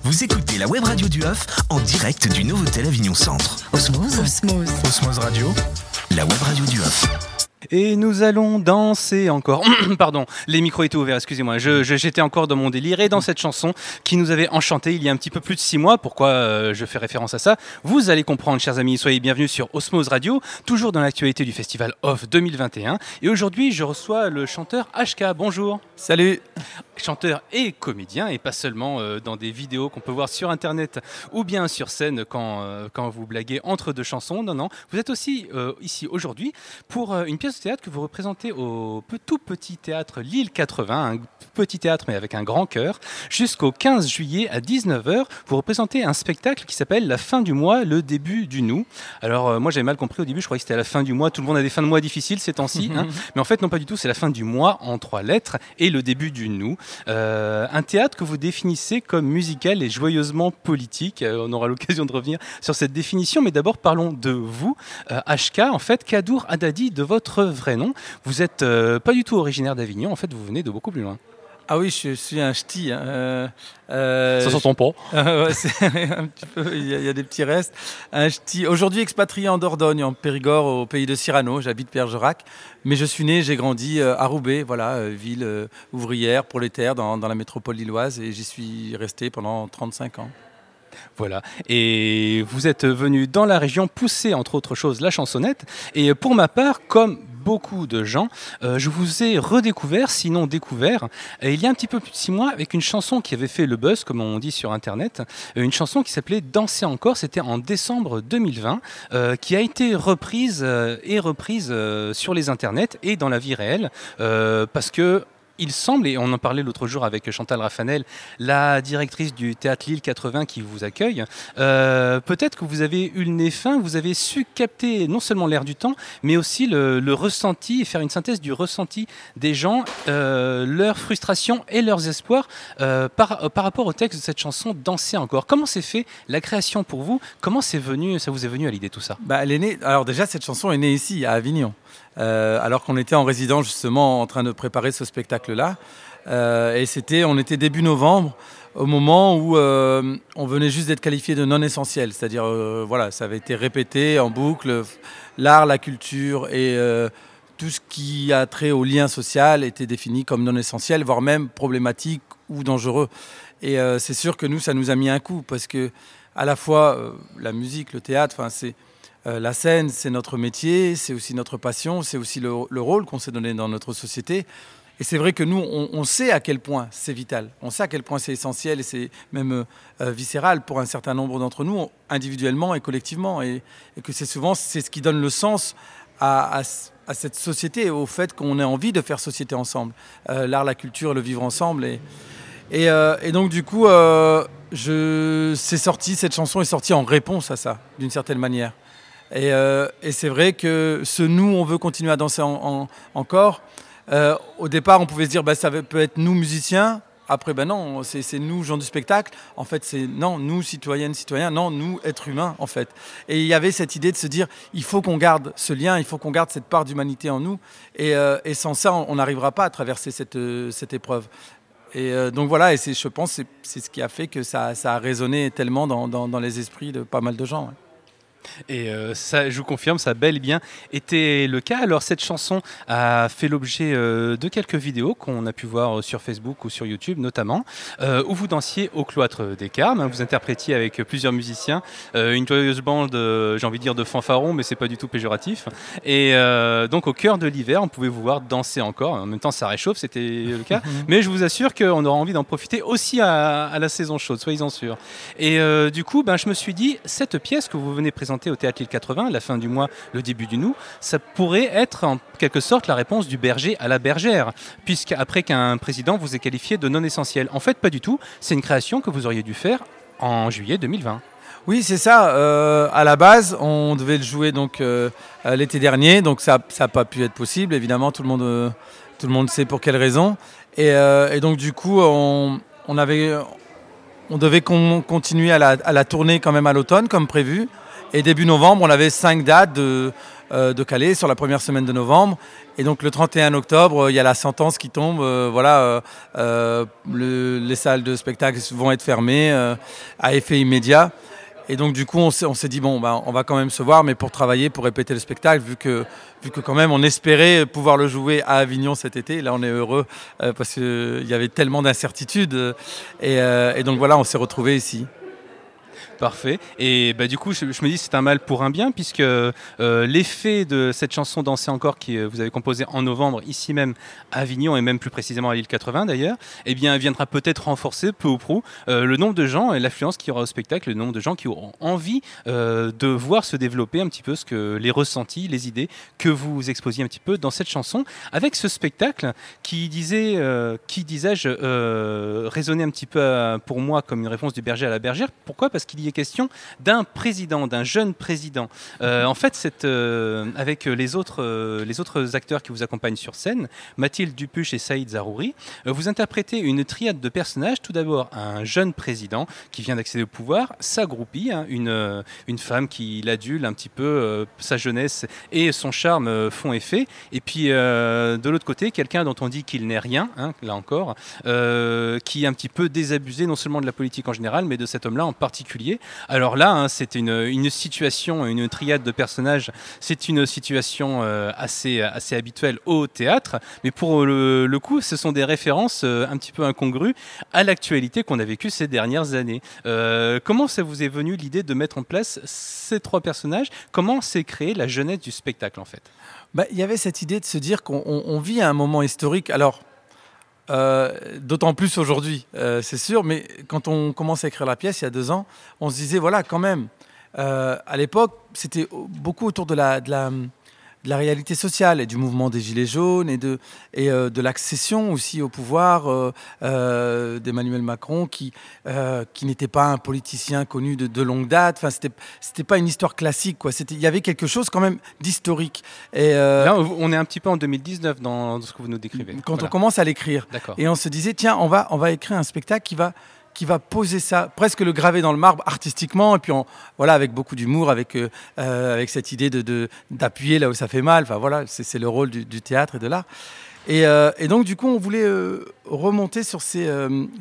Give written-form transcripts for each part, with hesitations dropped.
Vous écoutez la web radio du HOF en direct du Novotel Avignon Centre. Osmose Radio, la web radio du HOF. Et nous allons danser encore. Pardon, les micros étaient ouverts, excusez-moi. J'étais encore dans mon délire. Et dans cette chanson qui nous avait enchantés il y a un petit peu plus de 6 mois, pourquoi je fais référence à ça, vous allez comprendre, chers amis. Soyez bienvenus sur Osmose Radio, toujours dans l'actualité du festival OFF 2021. Et aujourd'hui, je reçois le chanteur HK. Bonjour. Salut. Chanteur et comédien, et pas seulement dans des vidéos qu'on peut voir sur Internet ou bien sur scène quand vous blaguez entre deux chansons. Non, vous êtes aussi ici aujourd'hui pour une pièce de théâtre que vous représentez au tout petit théâtre Lille 80, un petit théâtre mais avec un grand cœur. Jusqu'au 15 juillet à 19h, vous représentez un spectacle qui s'appelle La fin du mois, le début du nous. Alors moi j'avais mal compris au début, je croyais que c'était à la fin du mois, tout le monde a des fins de mois difficiles ces temps-ci, mais en fait non pas du tout, c'est la fin du mois en 3 lettres et le début du nous. Un théâtre que vous définissez comme musical et joyeusement politique. On aura l'occasion de revenir sur cette définition, mais d'abord parlons de vous, HK, en fait, Kadour Haddadi de votre vrai nom. Vous n'êtes pas du tout originaire d'Avignon, en fait vous venez de beaucoup plus loin. Ah oui, je suis un ch'ti. Ça s'entend pas. Ouais, c'est un petit peu, il y a des petits restes. Un ch'ti. Aujourd'hui expatrié en Dordogne, en Périgord, au pays de Cyrano. J'habite Bergerac. Mais je suis né, j'ai grandi à Roubaix, voilà, ville ouvrière, prolétaire dans la métropole lilloise. Et j'y suis resté pendant 35 ans. Voilà, et vous êtes venu dans la région pousser, entre autres choses, la chansonnette. Et pour ma part, comme beaucoup de gens, je vous ai redécouvert, sinon découvert, il y a un petit peu plus de 6 mois, avec une chanson qui avait fait le buzz, comme on dit sur Internet, une chanson qui s'appelait Danser encore, c'était en décembre 2020, qui a été reprise sur les Internets et dans la vie réelle, parce que il semble, et on en parlait l'autre jour avec Chantal Raffanel, la directrice du théâtre Lille 80 qui vous accueille, peut-être que vous avez eu le nez fin, vous avez su capter non seulement l'air du temps, mais aussi le ressenti, et faire une synthèse du ressenti des gens, leurs frustrations et leurs espoirs par rapport au texte de cette chanson Danser encore. Comment s'est fait la création pour vous? Comment ça vous est venu à l'idée tout ça? Elle est née, alors déjà cette chanson est née ici, à Avignon. Alors qu'on était en résidence justement en train de préparer ce spectacle-là. Et on était début novembre, au moment où on venait juste d'être qualifié de non essentiel. C'est-à-dire, voilà, ça avait été répété en boucle. L'art, la culture et tout ce qui a trait au lien social était défini comme non essentiel, voire même problématique ou dangereux. Et c'est sûr que nous, ça nous a mis un coup, parce que à la fois la musique, le théâtre, c'est... la scène, c'est notre métier, c'est aussi notre passion, c'est aussi le rôle qu'on s'est donné dans notre société. Et c'est vrai que nous, on sait à quel point c'est vital, on sait à quel point c'est essentiel et c'est même viscéral pour un certain nombre d'entre nous, individuellement et collectivement. Et que c'est ce qui donne le sens à cette société, au fait qu'on ait envie de faire société ensemble. L'art, la culture, le vivre ensemble. Et donc du coup, cette chanson est sortie en réponse à ça, d'une certaine manière. Et c'est vrai que ce nous, on veut continuer à danser encore. Au départ, on pouvait se dire, ça peut être nous musiciens. Après, non, c'est nous gens du spectacle. En fait, c'est non, nous citoyennes, citoyens. Non, nous êtres humains, en fait. Et il y avait cette idée de se dire, il faut qu'on garde ce lien, il faut qu'on garde cette part d'humanité en nous. Et sans ça, on n'arrivera pas à traverser cette épreuve. Et donc voilà, et je pense que c'est ce qui a fait que ça a résonné tellement dans les esprits de pas mal de gens. Ouais. Et ça, je vous confirme, ça a bel et bien été le cas. Alors cette chanson a fait l'objet de quelques vidéos qu'on a pu voir sur Facebook ou sur YouTube notamment, où vous dansiez au cloître des Carmes. Vous interprétiez avec plusieurs musiciens, une joyeuse bande, j'ai envie de dire de fanfarons, mais c'est pas du tout péjoratif. Et donc au cœur de l'hiver, on pouvait vous voir danser encore. En même temps, ça réchauffe, c'était le cas. Mais je vous assure qu'on aura envie d'en profiter aussi à la saison chaude, soyez-en sûrs. Et du coup, je me suis dit, cette pièce que vous venez présenter au théâtre Lille 80, la fin du mois, le début du nous, ça pourrait être en quelque sorte la réponse du berger à la bergère, puisqu'après qu'un président vous ait qualifié de non essentiel. En fait, pas du tout, c'est une création que vous auriez dû faire en juillet 2020. Oui, c'est ça. À la base, on devait le jouer donc, l'été dernier, donc ça n'a pas pu être possible, évidemment, tout le monde sait pour quelles raisons. Et donc du coup, on devait continuer à la tournée quand même à l'automne, comme prévu. Et début novembre, on avait 5 dates de Calais sur la première semaine de novembre. Et donc le 31 octobre, il y a la sentence qui tombe. Les salles de spectacle vont être fermées à effet immédiat. Et donc du coup, on s'est dit, on va quand même se voir, mais pour travailler, pour répéter le spectacle, vu que quand même on espérait pouvoir le jouer à Avignon cet été. Là, on est heureux parce qu'il y avait tellement d'incertitudes. Et donc voilà, on s'est retrouvés ici. Parfait. Et du coup, je me dis c'est un mal pour un bien, puisque l'effet de cette chanson Danser encore, qui vous avez composée en novembre, ici même à Avignon, et même plus précisément à l'île 80 d'ailleurs, viendra peut-être renforcer peu ou prou le nombre de gens et l'affluence qu'il y aura au spectacle, le nombre de gens qui auront envie de voir se développer un petit peu les ressentis, les idées que vous exposiez un petit peu dans cette chanson, avec ce spectacle qui disais-je, résonnait un petit peu pour moi comme une réponse du berger à la bergère. Pourquoi ? Parce qu'il y est question d'un président, d'un jeune président. En fait, avec les autres acteurs qui vous accompagnent sur scène, Mathilde Dupuche et Saïd Zarouri, vous interprétez une triade de personnages. Tout d'abord, un jeune président qui vient d'accéder au pouvoir, sa groupie, une femme qui l'adule un petit peu, sa jeunesse et son charme font effet. Et puis, de l'autre côté, quelqu'un dont on dit qu'il n'est rien, là encore, qui est un petit peu désabusé, non seulement de la politique en général, mais de cet homme-là en particulier. Alors là, c'est une situation, une triade de personnages, c'est une situation assez habituelle au théâtre, mais pour le coup, ce sont des références un petit peu incongrues à l'actualité qu'on a vécue ces dernières années. Comment ça vous est venu l'idée de mettre en place ces 3 personnages ? Comment s'est créée la jeunesse du spectacle en fait ? Il y avait cette idée de se dire qu'on vit un moment historique. Alors, d'autant plus aujourd'hui, c'est sûr, mais quand on commence à écrire la pièce il y a 2 ans, on se disait, voilà, quand même, à l'époque, c'était beaucoup autour de la réalité sociale et du mouvement des Gilets jaunes et de l'accession aussi au pouvoir d'Emmanuel Macron qui n'était pas un politicien connu de longue date. Enfin, c'était pas une histoire classique, quoi. Il y avait quelque chose quand même d'historique. Et là, on est un petit peu en 2019 dans ce que vous nous décrivez. Quand on commence à l'écrire. D'accord. Et on se disait, tiens, on va écrire un spectacle qui va poser ça, presque le graver dans le marbre artistiquement, et puis avec beaucoup d'humour, avec cette idée d'appuyer là où ça fait mal. Enfin voilà, c'est le rôle du théâtre et de l'art. Et donc du coup, on voulait remonter sur ces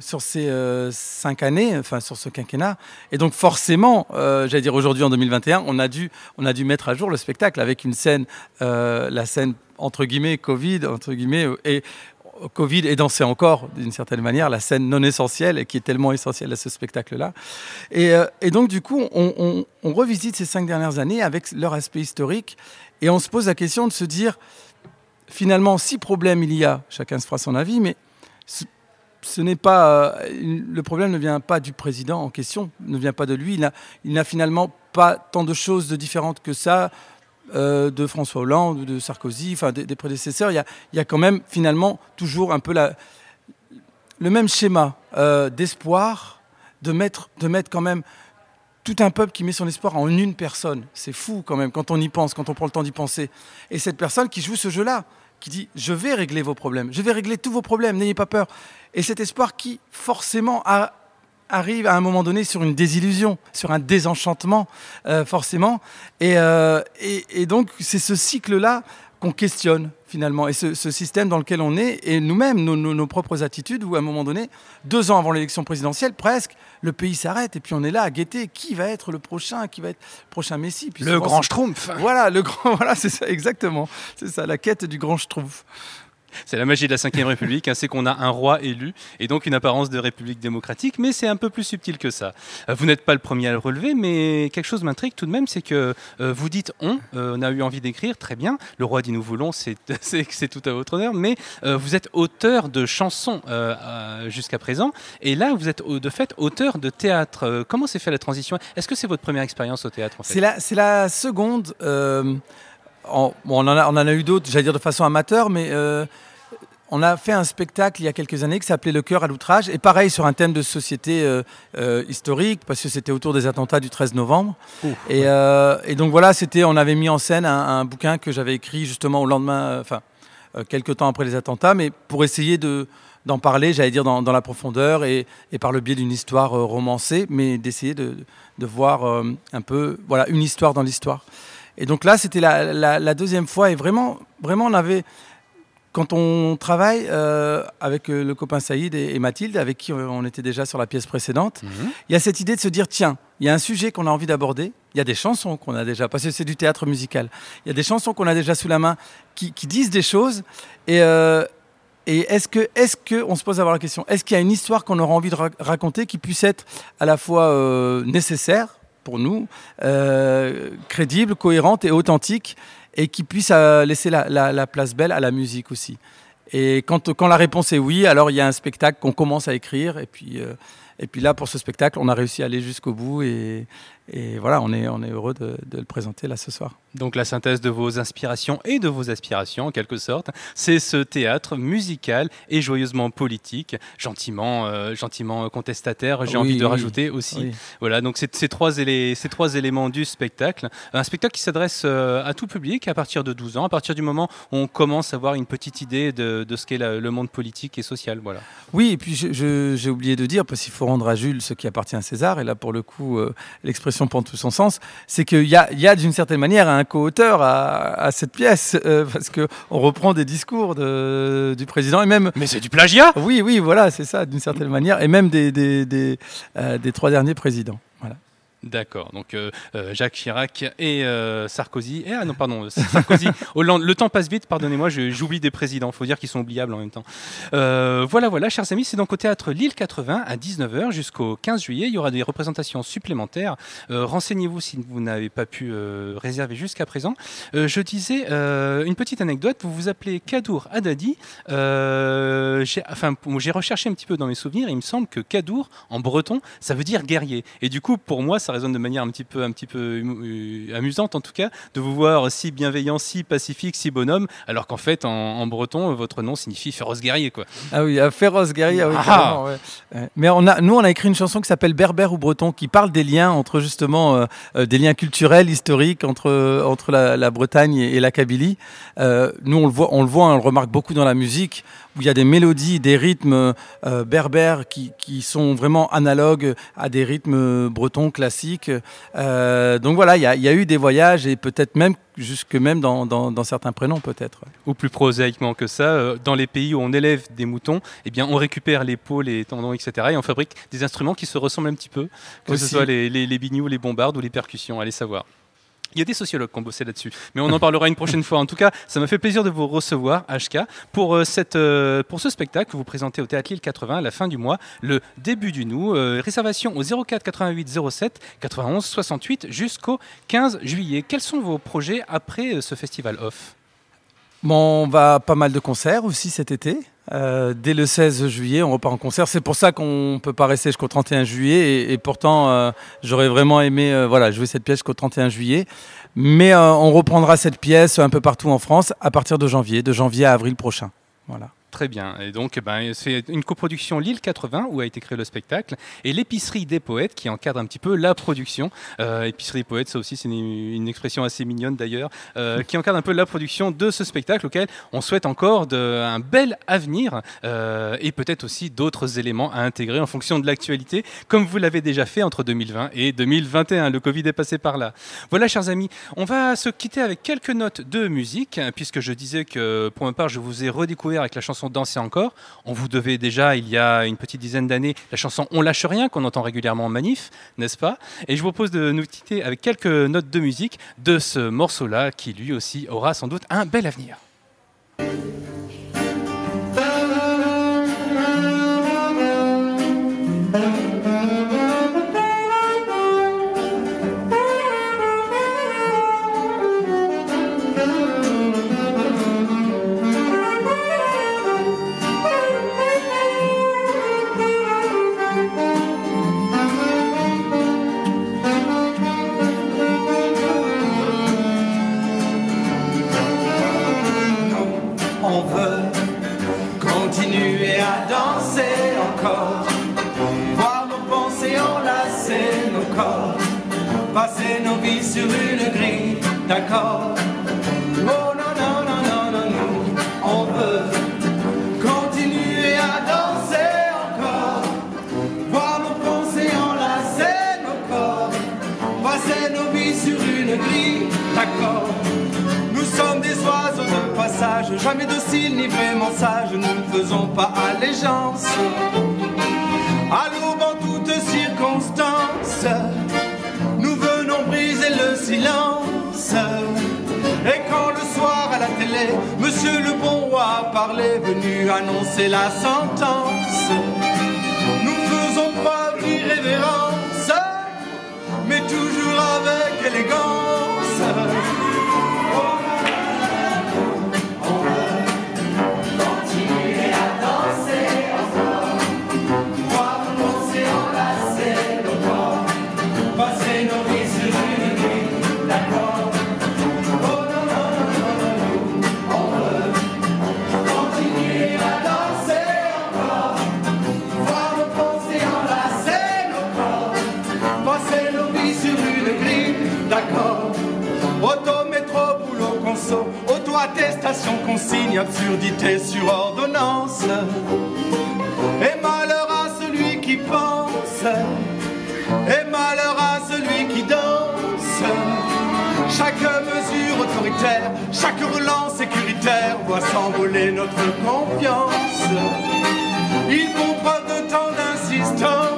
5 années, enfin sur ce quinquennat. Et donc forcément, j'allais dire aujourd'hui en 2021, on a dû mettre à jour le spectacle avec une scène, la scène entre guillemets Covid et Covid et Danser encore, d'une certaine manière, la scène non essentielle et qui est tellement essentielle à ce spectacle-là. Et donc, du coup, on revisite ces 5 dernières années avec leur aspect historique et on se pose la question de se dire, finalement, si problème il y a, chacun se fera son avis, mais ce n'est pas, le problème ne vient pas du président en question, ne vient pas de lui. Il n'a finalement pas tant de choses de différentes que ça, de François Hollande ou de Sarkozy, enfin des prédécesseurs. Il y a quand même finalement toujours un peu le même schéma d'espoir, de mettre quand même tout un peuple qui met son espoir en une personne. C'est fou quand même quand on y pense, quand on prend le temps d'y penser. Et cette personne qui joue ce jeu-là, qui dit « je vais régler vos problèmes, je vais régler tous vos problèmes, n'ayez pas peur ». Et cet espoir qui forcément arrive à un moment donné sur une désillusion, sur un désenchantement, forcément. Et donc, c'est ce cycle-là qu'on questionne, finalement. Et ce système dans lequel on est, et nous-mêmes, nos propres attitudes, où à un moment donné, 2 ans avant l'élection présidentielle, presque, le pays s'arrête, et puis on est là à guetter qui va être le prochain Messie. Puis le grand Schtroumpf. Voilà, c'est ça, exactement. C'est ça, la quête du grand Schtroumpf. C'est la magie de la Ve République, c'est qu'on a un roi élu et donc une apparence de république démocratique, mais c'est un peu plus subtil que ça. Vous n'êtes pas le premier à le relever, mais quelque chose m'intrigue tout de même, c'est que vous dites on a eu envie d'écrire, très bien, le roi dit nous voulons, c'est tout à votre honneur, mais vous êtes auteur de chansons jusqu'à présent, et là vous êtes de fait auteur de théâtre. Comment s'est fait la transition ? Est-ce que c'est votre première expérience au théâtre en fait ? C'est la seconde. On en a eu d'autres, j'allais dire de façon amateur, mais on a fait un spectacle il y a quelques années qui s'appelait Le cœur à l'outrage, et pareil sur un thème de société historique, parce que c'était autour des attentats du 13 novembre. Et donc voilà, on avait mis en scène un bouquin que j'avais écrit justement au lendemain, quelques temps après les attentats, mais pour essayer de d'en parler, j'allais dire, dans la profondeur et par le biais d'une histoire romancée, mais d'essayer de voir un peu une histoire dans l'histoire. Et donc là, c'était la deuxième fois et vraiment, on avait... Quand on travaille avec le copain Saïd et Mathilde, avec qui on était déjà sur la pièce précédente, il y a cette idée de se dire, tiens, il y a un sujet qu'on a envie d'aborder, il y a des chansons qu'on a déjà, parce que c'est du théâtre musical, il y a des chansons qu'on a déjà sous la main qui disent des choses, et est-ce que on se pose d'abord la question, est-ce qu'il y a une histoire qu'on aura envie de raconter qui puisse être à la fois nécessaire pour nous, crédible, cohérente et authentique, et qui puisse laisser la place belle à la musique aussi. Et quand la réponse est oui, alors il y a un spectacle qu'on commence à écrire, et puis là, pour ce spectacle, on a réussi à aller jusqu'au bout, et voilà, on est heureux de le présenter là ce soir. Donc la synthèse de vos inspirations et de vos aspirations, en quelque sorte, c'est ce théâtre musical et joyeusement politique, gentiment contestataire, j'ai envie de rajouter aussi. Oui. Voilà, donc c'est ces trois éléments du spectacle. Un spectacle qui s'adresse à tout public à partir de 12 ans, à partir du moment où on commence à avoir une petite idée de ce qu'est le monde politique et social. Voilà. Oui, et puis j'ai oublié de dire, parce qu'il faut rendre à Jules ce qui appartient à César, et là pour le coup, l'expression prend tout son sens, c'est qu'il y a d'une certaine manière un co-auteur à cette pièce, parce qu'on reprend des discours du président, et même... Mais c'est du plagiat ? Oui, voilà, c'est ça, d'une certaine manière, et même des 3 derniers présidents. Voilà. D'accord, donc Jacques Chirac et Sarkozy. Sarkozy, Hollande. Le temps passe vite, pardonnez-moi, j'oublie des présidents. Il faut dire qu'ils sont oubliables en même temps. Voilà, chers amis, c'est donc au théâtre Lille 80 à 19h jusqu'au 15 juillet. Il y aura des représentations supplémentaires. Renseignez-vous si vous n'avez pas pu réserver jusqu'à présent. Je disais une petite anecdote. Vous vous appelez Kadour Haddadi. J'ai recherché un petit peu dans mes souvenirs. Il me semble que Kadour, en breton, ça veut dire guerrier. Et du coup, pour moi, ça résonne de manière un petit peu amusante en tout cas, de vous voir si bienveillant, si pacifique, si bonhomme, alors qu'en fait en breton votre nom signifie féroce guerrier quoi. Ah oui, féroce guerrier, oui, carrément, ouais. Mais on a écrit une chanson qui s'appelle Berbère ou breton, qui parle des liens entre justement des liens culturels, historiques entre la Bretagne et la Kabylie. Nous on le remarque beaucoup dans la musique, où il y a des mélodies, des rythmes berbères qui sont vraiment analogues à des rythmes bretons classiques. Donc voilà, il y a eu des voyages, et peut-être même jusque même dans certains prénoms peut-être. Ou plus prosaïquement que ça, dans les pays où on élève des moutons, eh bien on récupère les peaux, les tendons, etc. et on fabrique des instruments qui se ressemblent un petit peu, que ce soit les binious, les bombardes ou les percussions, allez savoir. Il y a des sociologues qui ont bossé là-dessus, mais on en parlera une prochaine fois. En tout cas, ça m'a fait plaisir de vous recevoir, HK, pour ce spectacle que vous présentez au Théâtre Lille 80 à la fin du mois, le début du nous. Réservation au 04 88 07 91 68 jusqu'au 15 juillet. Quels sont vos projets après ce festival off ? Bon, on va pas mal de concerts aussi cet été. Dès le 16 juillet, on repart en concert. C'est pour ça qu'on ne peut pas rester jusqu'au 31 juillet. Et pourtant, j'aurais vraiment aimé jouer cette pièce jusqu'au 31 juillet. Mais on reprendra cette pièce un peu partout en France à partir de janvier à avril prochain. Voilà. Très bien. Et donc, c'est une coproduction Lille 80 où a été créé le spectacle, et l'épicerie des poètes qui encadre un petit peu la production. Épicerie des poètes, ça aussi, c'est une expression assez mignonne d'ailleurs, qui encadre un peu la production de ce spectacle auquel on souhaite encore un bel avenir et peut-être aussi d'autres éléments à intégrer en fonction de l'actualité, comme vous l'avez déjà fait entre 2020 et 2021. Le Covid est passé par là. Voilà, chers amis, on va se quitter avec quelques notes de musique, puisque je disais que pour ma part, je vous ai redécouvert avec la chanson Danser encore. On vous devait déjà, il y a une petite dizaine d'années, la chanson On lâche rien, qu'on entend régulièrement en manif, n'est-ce pas ? Et je vous propose de nous quitter avec quelques notes de musique de ce morceau-là, qui lui aussi aura sans doute un bel avenir. Passer nos vies sur une grille d'accord. Oh non, non, non, non, non, non. On veut continuer à danser. sage, jamais docile ni vraiment sage, nous ne faisons pas allégeance à l'aube en toutes circonstances. Nous venons briser le silence. Et quand le soir à la télé, Monsieur le bon roi parlait, venu annoncer la sentence, nous faisons preuve d'irrévérence, mais toujours avec élégance. On veut continuer à danser encore, voir danser, enlacer nos corps, passer nos vies sur une grille, d'accord. Auto-métro, boulot, conso, auto-attestation, consigne, absurdité sur ordonnance. Et malheur à celui qui pense, et malheur à celui qui danse. Chaque mesure autoritaire, chaque relance sécuritaire voit s'envoler notre confiance. Ils font preuve de tant d'insistance